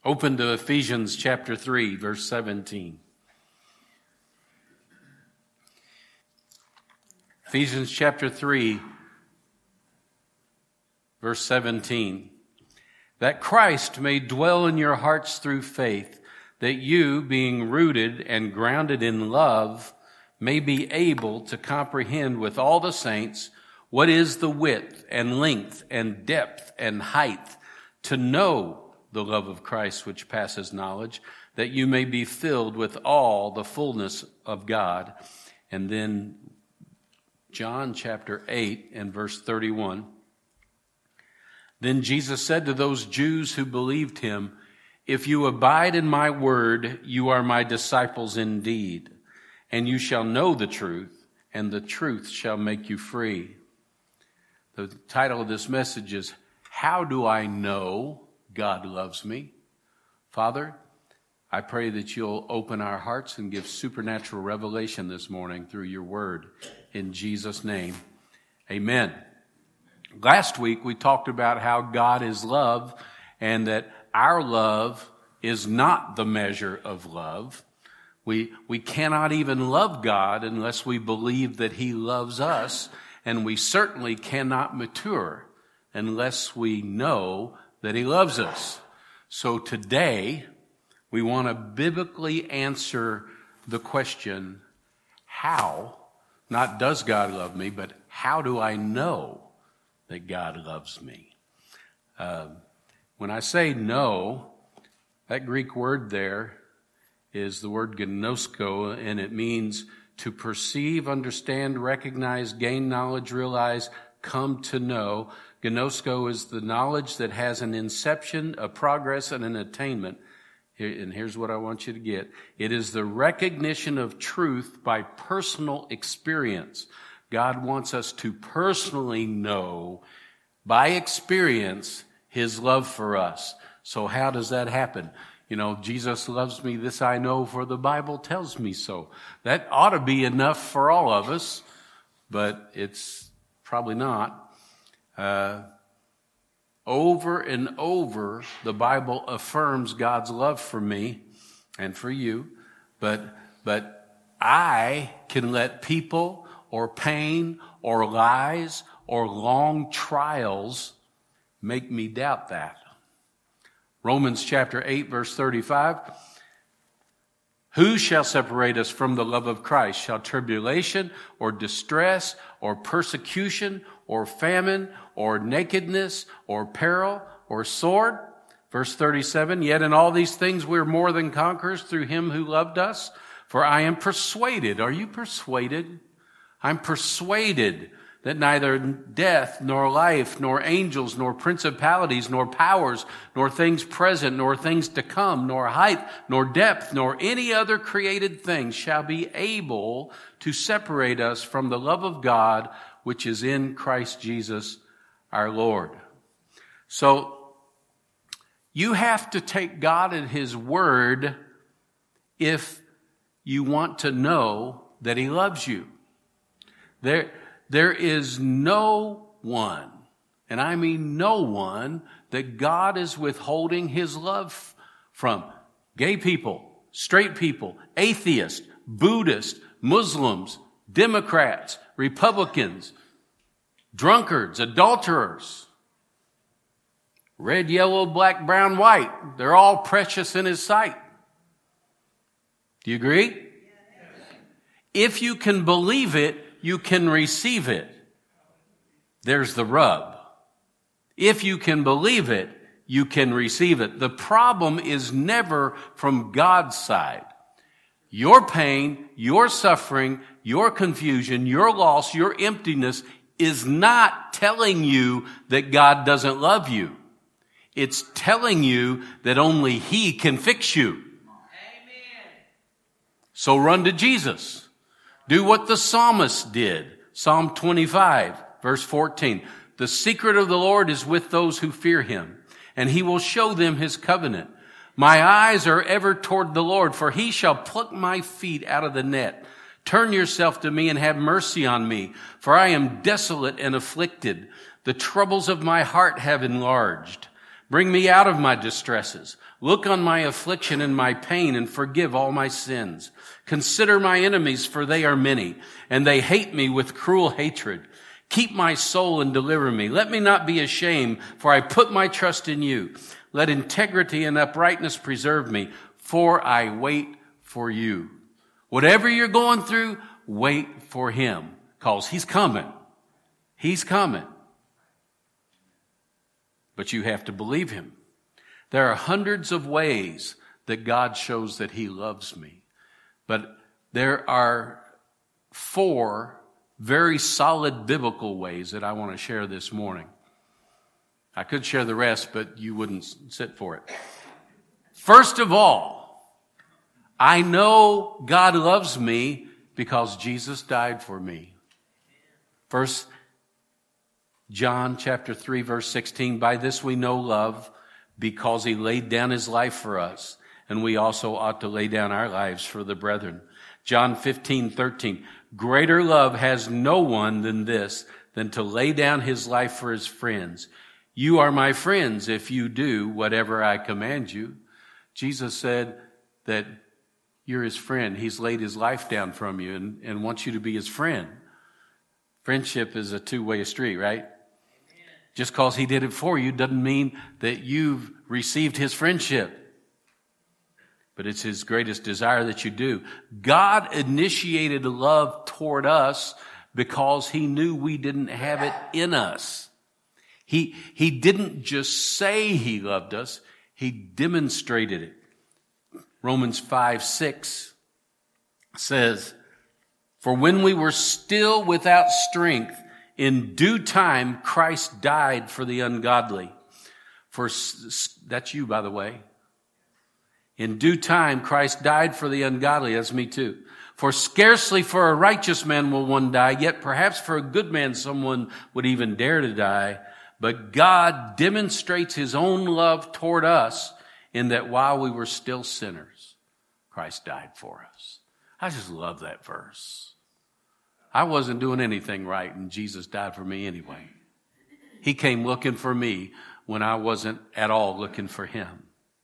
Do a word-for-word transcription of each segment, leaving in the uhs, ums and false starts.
Open to Ephesians chapter three, verse seventeen. Ephesians chapter three, verse seventeen. That Christ may dwell in your hearts through faith, that you, being rooted and grounded in love, may be able to comprehend with all the saints what is the width and length and depth and height, to know the love of Christ which passes knowledge, that you may be filled with all the fullness of God. And then John chapter eight and verse thirty-one. Then Jesus said to those Jews who believed him, if you abide in my word, you are my disciples indeed, and you shall know the truth, and the truth shall make you free. The title of this message is, How Do I Know God Loves Me? Father, I pray that you'll open our hearts and give supernatural revelation this morning through your word. In Jesus' name, amen. Last week we talked about how God is love and that our love is not the measure of love. We, we cannot even love God unless we believe that he loves us, and we certainly cannot mature unless we know that he loves us. So today, we want to biblically answer the question, how, not does God love me, but how do I know that God loves me? Uh, when I say know, that Greek word there is the word gnosko, and it means to perceive, understand, recognize, gain knowledge, realize, come to know. Gnosko is the knowledge that has an inception, a progress, and an attainment. And here's what I want you to get. It is the recognition of truth by personal experience. God wants us to personally know by experience his love for us. So how does that happen? You know, Jesus loves me, this I know, for the Bible tells me so. That ought to be enough for all of us, but it's probably not. Uh, over and over, the Bible affirms God's love for me and for you, but but I can let people or pain or lies or long trials make me doubt that. Romans chapter eight, verse thirty-five. Who shall separate us from the love of Christ? Shall tribulation or distress or persecution or famine or nakedness or peril or sword? Verse thirty-seven. Yet in all these things we are more than conquerors through him who loved us. For I am persuaded. Are you persuaded? I'm persuaded that neither death, nor life, nor angels, nor principalities, nor powers, nor things present, nor things to come, nor height, nor depth, nor any other created thing shall be able to separate us from the love of God, which is in Christ Jesus our Lord. So, you have to take God at his word if you want to know that he loves you. There, There is no one, and I mean no one, that God is withholding his love from. Gay people, straight people, atheists, Buddhists, Muslims, Democrats, Republicans, drunkards, adulterers, red, yellow, black, brown, white. They're all precious in his sight. Do you agree? Yes. If you can believe it, you can receive it. There's the rub. If you can believe it, you can receive it. The problem is never from God's side. Your pain, your suffering, your confusion, your loss, your emptiness is not telling you that God doesn't love you. It's telling you that only he can fix you. Amen. So run to Jesus. Do what the psalmist did. Psalm twenty-five, verse fourteen. The secret of the Lord is with those who fear him, and he will show them his covenant. My eyes are ever toward the Lord, for he shall pluck my feet out of the net. Turn yourself to me and have mercy on me, for I am desolate and afflicted. The troubles of my heart have enlarged. Bring me out of my distresses. Look on my affliction and my pain and forgive all my sins. Consider my enemies, for they are many, and they hate me with cruel hatred. Keep my soul and deliver me. Let me not be ashamed, for I put my trust in you. Let integrity and uprightness preserve me, for I wait for you. Whatever you're going through, wait for him, because he's coming. He's coming. But you have to believe him. There are hundreds of ways that God shows that he loves me. But there are four very solid biblical ways that I want to share this morning. I could share the rest, but you wouldn't sit for it. First of all, I know God loves me because Jesus died for me. First John chapter three, verse sixteen, by this we know love, because he laid down his life for us, and we also ought to lay down our lives for the brethren. John fifteen, thirteen, greater love has no one than this, than to lay down his life for his friends. You are my friends if you do whatever I command you. Jesus said that you're his friend. He's laid his life down from you and, and wants you to be his friend. Friendship is a two-way street, right? Just because he did it for you doesn't mean that you've received his friendship. But it's his greatest desire that you do. God initiated love toward us because he knew we didn't have it in us. He, he didn't just say he loved us, he demonstrated it. Romans five, six says, for when we were still without strength, in due time, Christ died for the ungodly. For that's you, by the way. In due time, Christ died for the ungodly. That's me too. For scarcely for a righteous man will one die, yet perhaps for a good man someone would even dare to die. But God demonstrates his own love toward us in that while we were still sinners, Christ died for us. I just love that verse. I wasn't doing anything right, and Jesus died for me anyway. He came looking for me when I wasn't at all looking for him.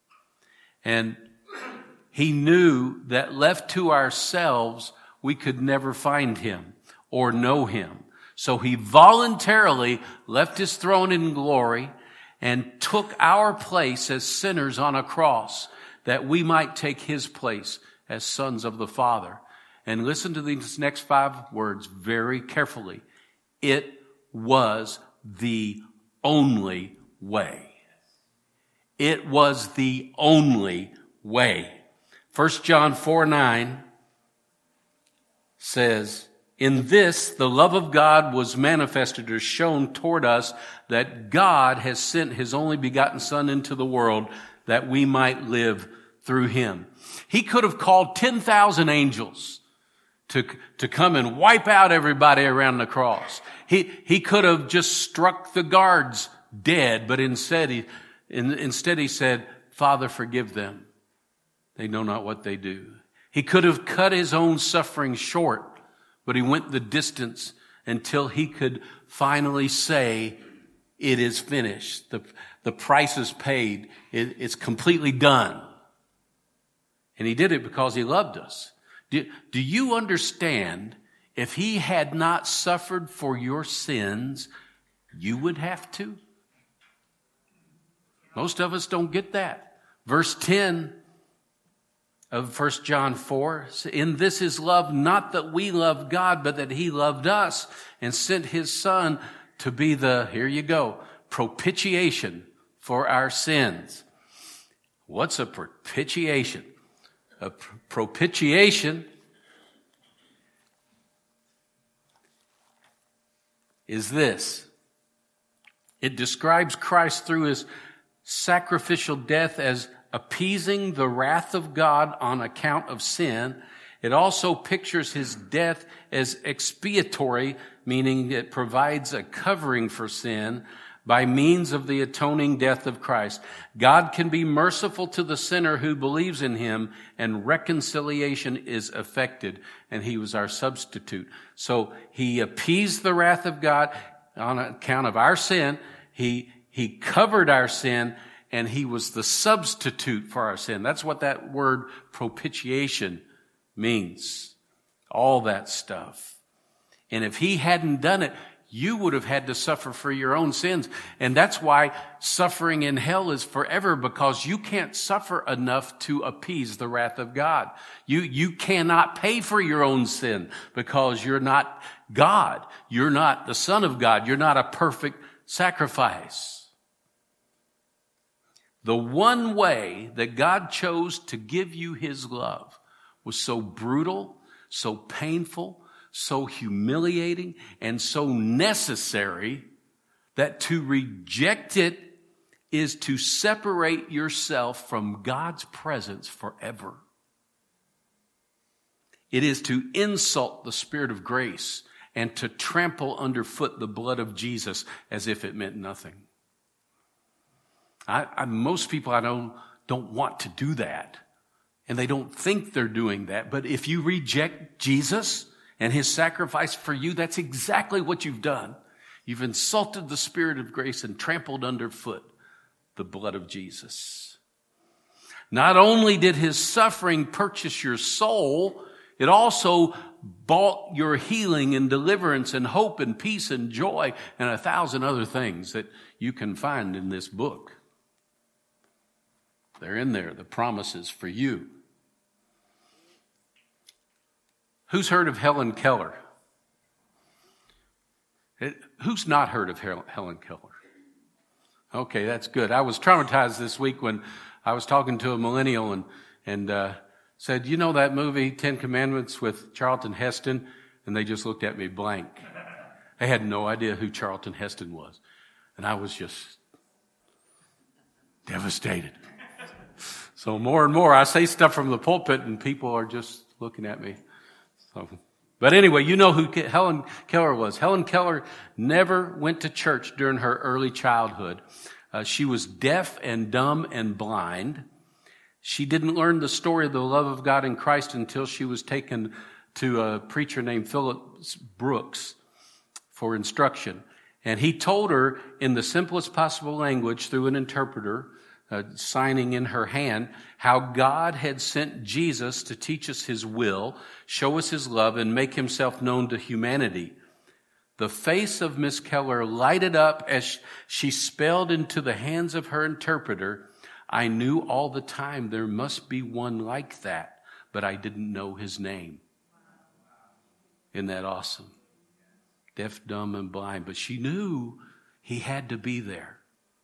And he knew that left to ourselves, we could never find him or know him. So he voluntarily left his throne in glory and took our place as sinners on a cross, that we might take his place as sons of the Father. And listen to these next five words very carefully. It was the only way. It was the only way. First John four, nine says, in this, the love of God was manifested or shown toward us, that God has sent his only begotten Son into the world that we might live through him. He could have called ten thousand angels to, to come and wipe out everybody around the cross. He, he could have just struck the guards dead, but instead he, in, instead he said, Father, forgive them. They know not what they do. He could have cut his own suffering short, but he went the distance until he could finally say, it is finished. The, the price is paid. It, it's completely done. And he did it because he loved us. Do, do you understand, if he had not suffered for your sins, you would have to? Most of us don't get that. Verse ten of First John four, in this is love, not that we love God, but that he loved us and sent his Son to be the, here you go, propitiation for our sins. What's a propitiation? A propitiation is this. It describes Christ through his sacrificial death as appeasing the wrath of God on account of sin. It also pictures his death as expiatory, meaning it provides a covering for sin by means of the atoning death of Christ. God can be merciful to the sinner who believes in him, and reconciliation is effected, and he was our substitute. So he appeased the wrath of God on account of our sin. He, he covered our sin, and he was the substitute for our sin. That's what that word propitiation means. All that stuff. And if he hadn't done it, you would have had to suffer for your own sins. And that's why suffering in hell is forever, because you can't suffer enough to appease the wrath of God. You, you cannot pay for your own sin because you're not God. You're not the Son of God. You're not a perfect sacrifice. The one way that God chose to give you his love was so brutal, so painful, so humiliating, and so necessary that to reject it is to separate yourself from God's presence forever. It is to insult the Spirit of grace and to trample underfoot the blood of Jesus as if it meant nothing. I, I, most people I know don't want to do that, and they don't think they're doing that. But if you reject Jesus and his sacrifice for you, that's exactly what you've done. You've insulted the Spirit of grace and trampled underfoot the blood of Jesus. Not only did his suffering purchase your soul, it also bought your healing and deliverance and hope and peace and joy and a thousand other things that you can find in this book. They're in there, the promises for you. Who's heard of Helen Keller? Who's not heard of Helen Keller? Okay, that's good. I was traumatized this week when I was talking to a millennial and, and uh, said, you know that movie, Ten Commandments, with Charlton Heston? And they just looked at me blank. They had no idea who Charlton Heston was. And I was just devastated. So more and more I say stuff from the pulpit and people are just looking at me. So, but anyway, you know who Helen Keller was. Helen Keller never went to church during her early childhood. Uh, she was deaf and dumb and blind. She didn't learn the story of the love of God in Christ until she was taken to a preacher named Philip Brooks for instruction. And he told her in the simplest possible language through an interpreter, uh, signing in her hand, how God had sent Jesus to teach us his will, show us his love, and make himself known to humanity. The face of Miss Keller lighted up as she spelled into the hands of her interpreter, I knew all the time there must be one like that, but I didn't know his name. Isn't that awesome? Deaf, dumb, and blind, but she knew he had to be there.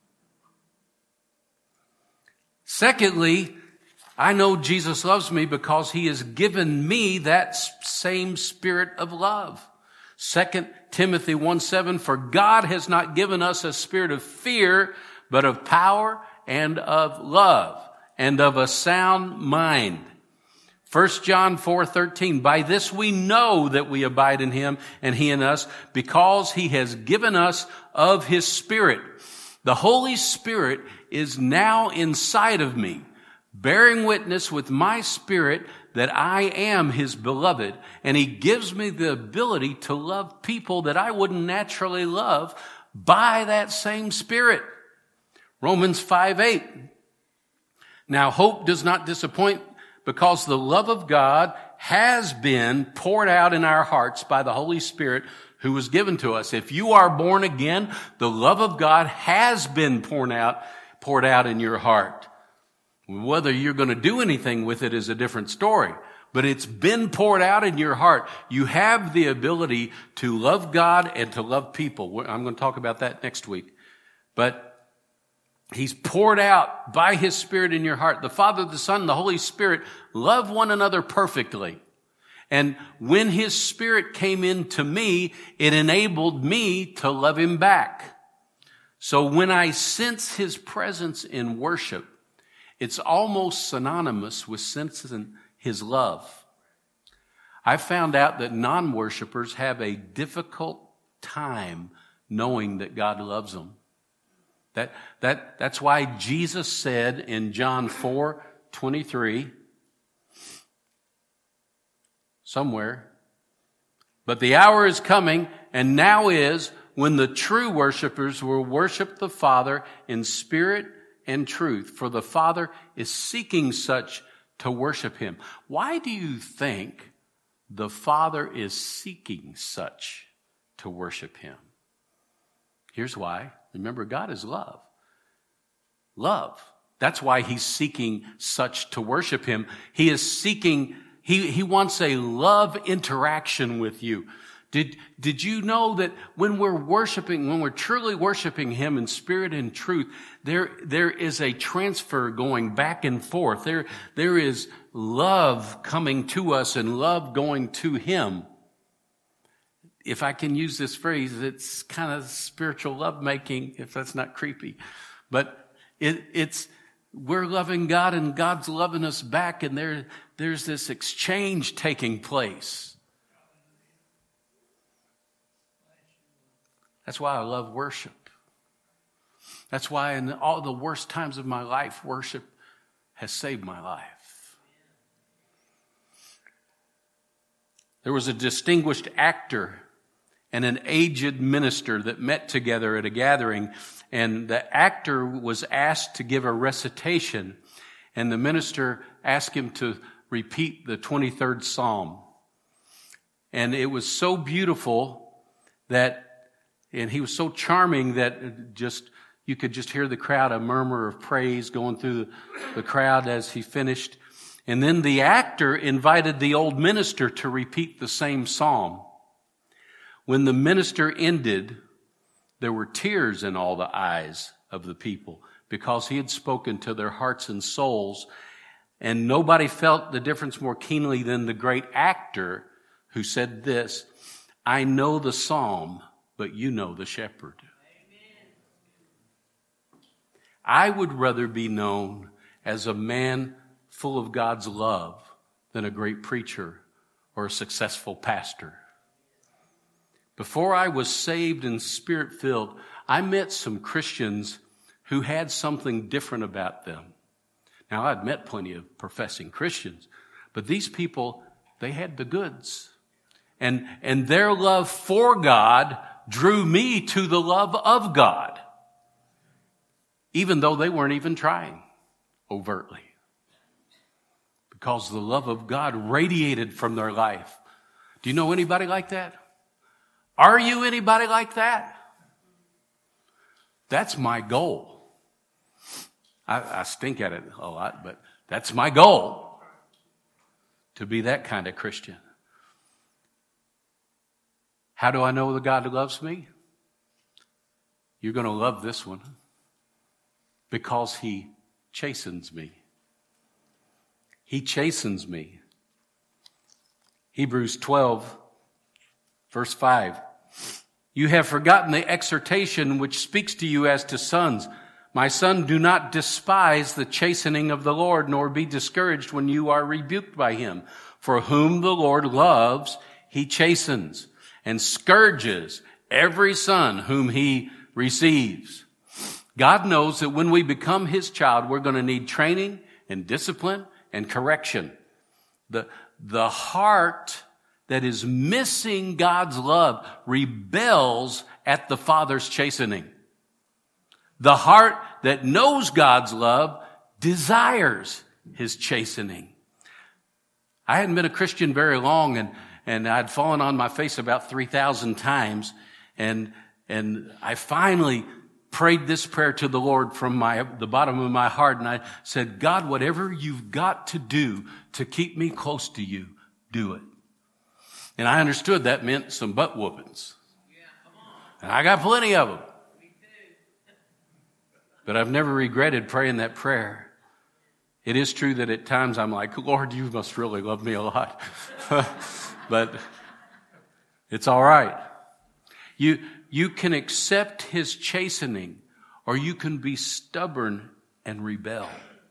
Secondly, I know Jesus loves me because he has given me that same spirit of love. Second Timothy one seven, for God has not given us a spirit of fear, but of power and of love and of a sound mind. First John four thirteen, by this we know that we abide in him and he in us, because he has given us of his Spirit. The Holy Spirit is now inside of me, bearing witness with my spirit that I am his beloved, and he gives me the ability to love people that I wouldn't naturally love by that same Spirit. Romans five eight. Now hope does not disappoint, because the love of God has been poured out in our hearts by the Holy Spirit who was given to us. If you are born again, the love of God has been poured out, poured out in your heart. Whether you're going to do anything with it is a different story, but it's been poured out in your heart. You have the ability to love God and to love people. I'm going to talk about that next week. But he's poured out by his Spirit in your heart. The Father, the Son, and the Holy Spirit love one another perfectly. And when his Spirit came into me, it enabled me to love him back. So when I sense his presence in worship, it's almost synonymous with sensing his love. I found out that non-worshipers have a difficult time knowing that God loves them. That, that, that's why Jesus said in John four twenty-three, somewhere, but the hour is coming, and now is, when the true worshipers will worship the Father in spirit and truth, for the Father is seeking such to worship him. Why do you think the Father is seeking such to worship him? Here's why. Remember, God is love. Love. That's why he's seeking such to worship him. He is seeking, he, he wants a love interaction with you. Did, did you know that when we're worshiping, when we're truly worshiping him in spirit and truth, there, there is a transfer going back and forth. There, there is love coming to us and love going to him. If I can use this phrase, it's kind of spiritual lovemaking, if that's not creepy. But it, it's, we're loving God and God's loving us back, and there, there's this exchange taking place. That's why I love worship. That's why in all the worst times of my life, worship has saved my life. There was a distinguished actor and an aged minister that met together at a gathering, and the actor was asked to give a recitation, and the minister asked him to repeat the twenty-third Psalm. And it was so beautiful that, and he was so charming that just, you could just hear the crowd, a murmur of praise going through the, the crowd as he finished. And then the actor invited the old minister to repeat the same psalm. When the minister ended, there were tears in all the eyes of the people because he had spoken to their hearts and souls. And nobody felt the difference more keenly than the great actor who said this, "I know the psalm, but you know the shepherd." Amen. I would rather be known as a man full of God's love than a great preacher or a successful pastor. Before I was saved and spirit-filled, I met some Christians who had something different about them. Now, I'd met plenty of professing Christians, but these people, they had the goods. And, and their love for God drew me to the love of God, even though they weren't even trying overtly. Because the love of God radiated from their life. Do you know anybody like that? Are you anybody like that? That's my goal. I, I stink at it a lot, but that's my goal. To be that kind of Christian. How do I know that God loves me? You're going to love this one. Because he chastens me. He chastens me. Hebrews twelve, verse five. You have forgotten the exhortation which speaks to you as to sons. My son, do not despise the chastening of the Lord, nor be discouraged when you are rebuked by him. For whom the Lord loves, he chastens and scourges every son whom he receives. God knows that when we become his child, we're going to need training and discipline and correction. The, the heart that is missing God's love rebels at the Father's chastening. The heart that knows God's love desires his chastening. I hadn't been a Christian very long, and, and I'd fallen on my face about three thousand times, and, and I finally prayed this prayer to the Lord from my, the bottom of my heart, and I said, God, whatever you've got to do to keep me close to you, do it. And I understood that meant some butt whoopings. Yeah, come on. And I got plenty of them. Me too. But I've never regretted praying that prayer. It is true that at times I'm like, Lord, you must really love me a lot. But it's all right. You, you can accept his chastening, or you can be stubborn and rebel.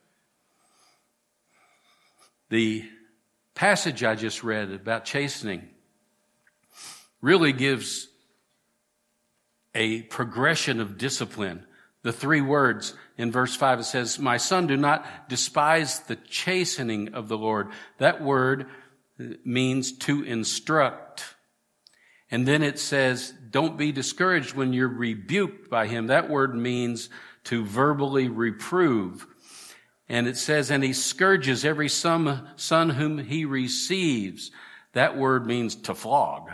The passage I just read about chastening really gives a progression of discipline. The three words in verse five, it says, my son, do not despise the chastening of the Lord. That word means to instruct. And then it says, don't be discouraged when you're rebuked by him. That word means to verbally reprove. And it says, and he scourges every son, son whom he receives. That word means to flog.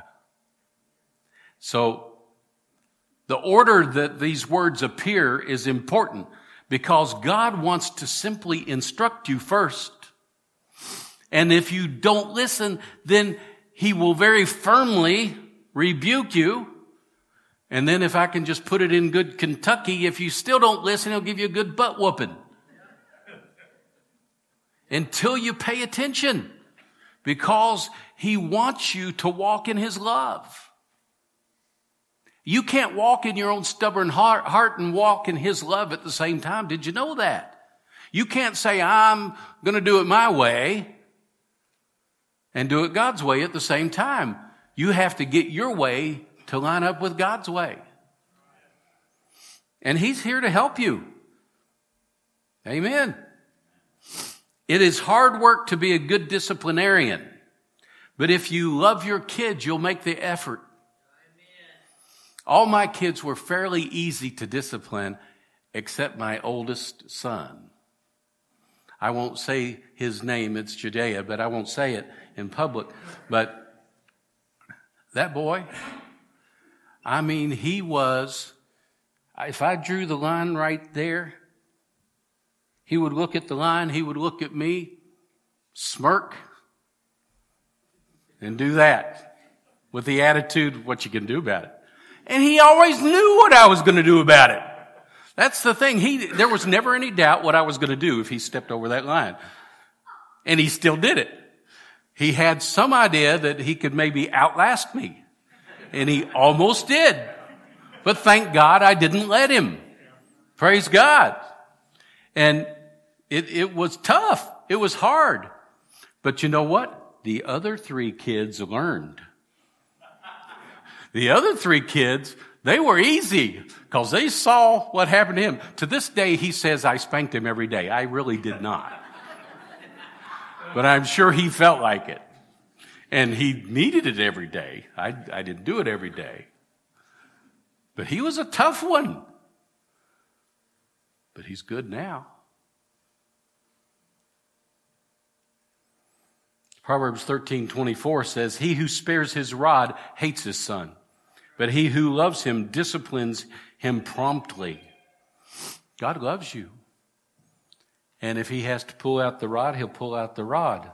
So the order that these words appear is important because God wants to simply instruct you first. And if you don't listen, then he will very firmly rebuke you. And then if I can just put it in good Kentucky, if you still don't listen, he'll give you a good butt whooping. Until you pay attention. Because he wants you to walk in his love. You can't walk in your own stubborn heart, heart and walk in his love at the same time. Did you know that? You can't say, I'm going to do it my way and do it God's way at the same time. You have to get your way to line up with God's way. And he's here to help you. Amen. It is hard work to be a good disciplinarian. But if you love your kids, you'll make the effort. All my kids were fairly easy to discipline, except my oldest son. I won't say his name, it's Judea, but I won't say it in public. But that boy, I mean, he was, if I drew the line right there, he would look at the line, he would look at me, smirk, and do that with the attitude, what you can do about it. And he always knew what I was going to do about it. That's the thing. He, there was never any doubt what I was going to do if he stepped over that line. And he still did it. He had some idea that he could maybe outlast me. And he almost did. But thank God I didn't let him. Praise God. And it, it was tough. It was hard. But you know what? The other three kids learned. The other three kids, they were easy because they saw what happened to him. To this day, he says, I spanked him every day. I really did not. But I'm sure he felt like it. And he needed it every day. I, I didn't do it every day. But he was a tough one. But he's good now. Proverbs thirteen twenty-four says, he who spares his rod hates his son, but he who loves him disciplines him promptly. God loves you. And if he has to pull out the rod, he'll pull out the rod.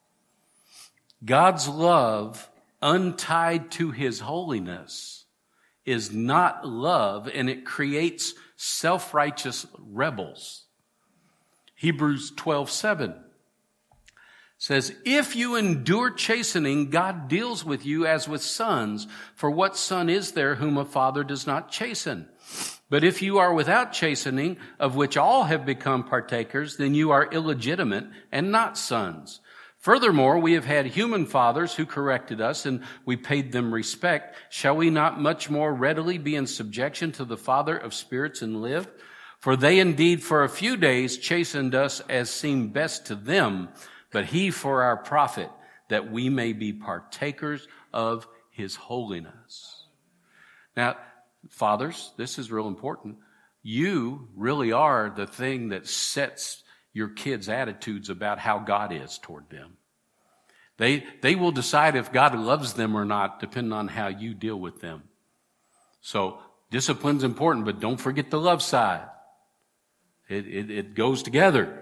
God's love, untied to his holiness, is not love, and it creates self-righteous rebels. Hebrews twelve seven says, if you endure chastening, God deals with you as with sons. For what son is there whom a father does not chasten? But if you are without chastening, of which all have become partakers, then you are illegitimate and not sons. Furthermore, we have had human fathers who corrected us, and we paid them respect. Shall we not much more readily be in subjection to the Father of spirits and live? For they indeed for a few days chastened us as seemed best to them, but he for our profit, that we may be partakers of his holiness. Now, fathers, this is real important. You really are the thing that sets your kids' attitudes about how God is toward them. They, they will decide if God loves them or not, depending on how you deal with them. So, discipline's important, but don't forget the love side. It, it, it goes together.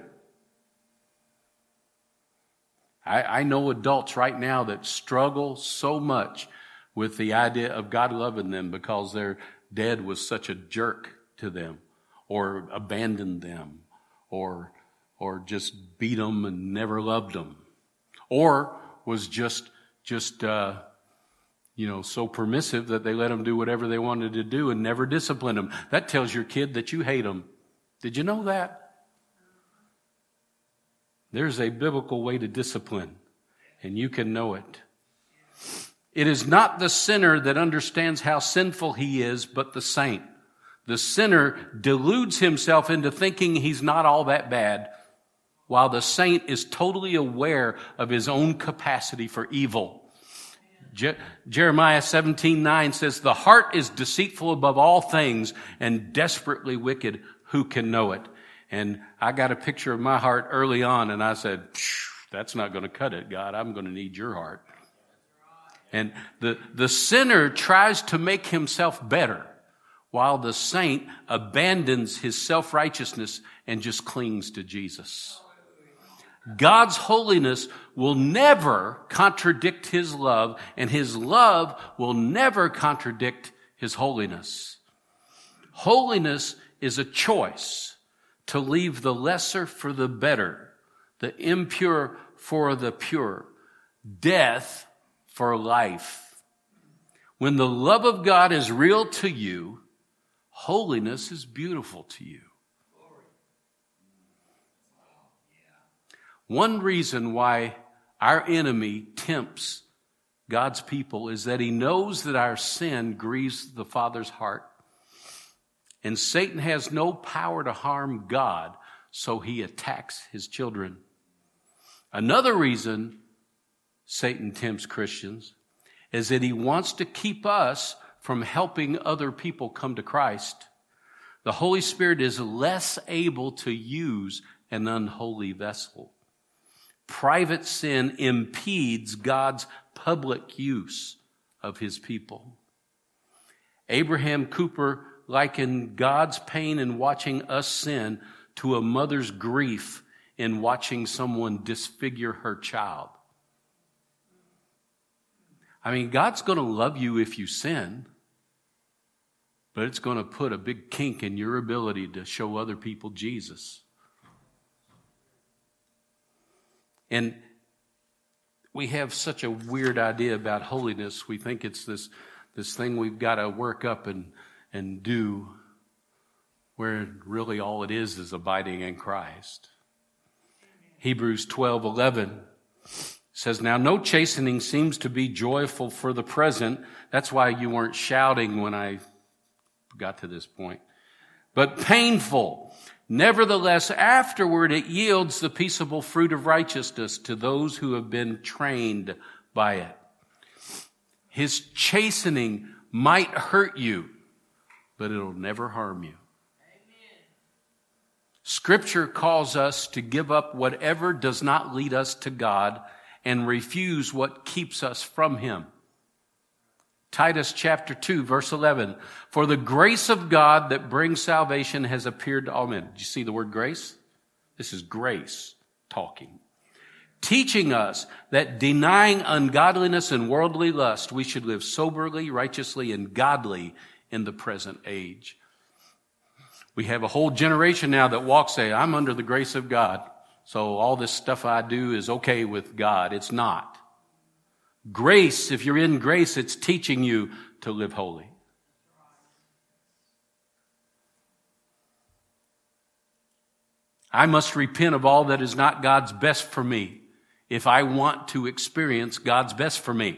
I, I know adults right now that struggle so much with the idea of God loving them because their dad was such a jerk to them, or abandoned them, or or just beat them and never loved them, or was just just uh, you know so permissive that they let them do whatever they wanted to do and never disciplined them. That tells your kid that you hate them. Did you know that? There's a biblical way to discipline, and you can know it. It is not the sinner that understands how sinful he is, but the saint. The sinner deludes himself into thinking he's not all that bad, while the saint is totally aware of his own capacity for evil. Je- Jeremiah seventeen nine says, the heart is deceitful above all things and desperately wicked. who can know it? And I got a picture of my heart early on, and I said, that's not going to cut it, God. I'm going to need your heart. And the, the sinner tries to make himself better, while the saint abandons his self-righteousness and just clings to Jesus. God's holiness will never contradict his love, and his love will never contradict his holiness. Holiness is a choice to leave the lesser for the better, the impure for the pure, death for life. When the love of God is real to you, holiness is beautiful to you. One reason why our enemy tempts God's people is that he knows that our sin grieves the Father's heart. And Satan has no power to harm God, so he attacks his children. Another reason Satan tempts Christians is that he wants to keep us from helping other people come to Christ. The Holy Spirit is less able to use an unholy vessel. Private sin impedes God's public use of his people. Abraham Cooper likened God's pain in watching us sin to a mother's grief in watching someone disfigure her child. I mean, God's going to love you if you sin, but it's going to put a big kink in your ability to show other people Jesus. And we have such a weird idea about holiness. We think it's this, this thing we've got to work up and, and do, where really all it is is abiding in Christ. Hebrews twelve eleven says, now no chastening seems to be joyful for the present. That's why you weren't shouting when I got to this point. But painful. Nevertheless, afterward it yields the peaceable fruit of righteousness to those who have been trained by it. His chastening might hurt you, but it'll never harm you. Amen. Scripture calls us to give up whatever does not lead us to God and refuse what keeps us from him. Titus chapter two, verse eleven. For the grace of God that brings salvation has appeared to all men. Did you see the word grace? This is grace talking. Teaching us that denying ungodliness and worldly lust, we should live soberly, righteously, and godly in the present age. We have a whole generation now that walks say, I'm under the grace of God, so all this stuff I do is okay with God. It's not. Grace, if you're in grace, it's teaching you to live holy. I must repent of all that is not God's best for me if I want to experience God's best for me.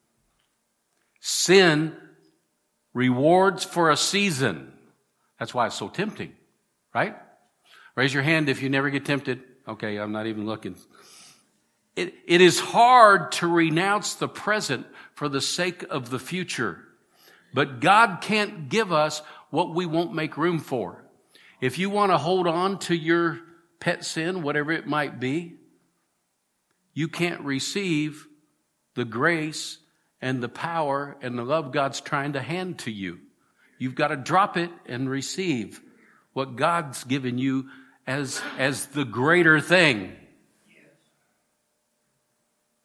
Sin rewards for a season. That's why it's so tempting, right? Raise your hand if you never get tempted. Okay, I'm not even looking. It, it is hard to renounce the present for the sake of the future. But God can't give us what we won't make room for. If you want to hold on to your pet sin, whatever it might be, you can't receive the grace and the power and the love God's trying to hand to you. You've got to drop it and receive what God's given you as, as the greater thing.